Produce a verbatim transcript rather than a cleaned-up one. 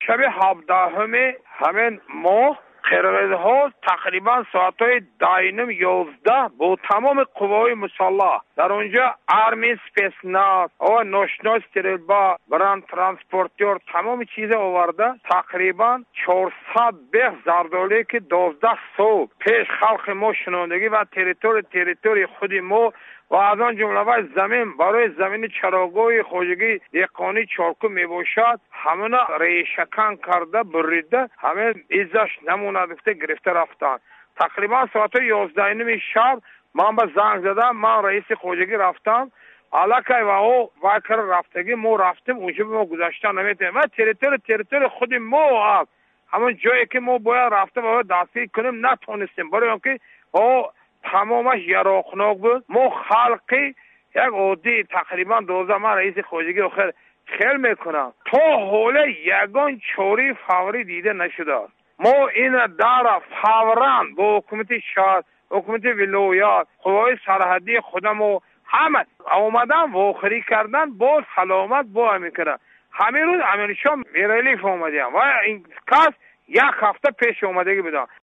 شب هفدهم همین ماه قرقیزها تقریبا ساعتهای داینم یازده با تمام قوای مسلح در اونجا آرمی سپیسناس و نوشنوس تریلبا بران ترانسپورتیور تمام چیز آورده تقریبا چهارصد بیخ زردالی که دوازده صبح پیش خلق ما شنوندگی و تریتوری تریتوری خود ما و از آن جمله و زمین برای زمین چراگاهی خوجگی دیقانی چارکو می باشد همه ریشکن کرده بریده همه ایزش نمونه دفته گرفته رفتن. تقریبا ساعت یازده نیم شب من به زنگ زدم، من رئیس خوجگی رفتم علاقه و او وکر رفتگی ما رفتیم اونجا به ما گذاشتن نمیتونیم و تریتوری تریتوری خود ما هست همون جایی که ما باید رفته و دستی کنیم نتونستیم برای اینکه او تمامش یراقناک بود. ما خلقی یک عادی تقریبا دوزه من رئیس خوجگی رو خیلی خیلی میکنم تا حاله یگان چوری فوری دیده نشده. ما این داره فوراً با حکومت شهر حکومت ولایت قوای سرحدی خودمو همه اومدن واخری کردن با سلامت با میکنن. همین روز امیر شاه میرلیف اومدیم و این کس یک هفته پیش اومدگی بدن.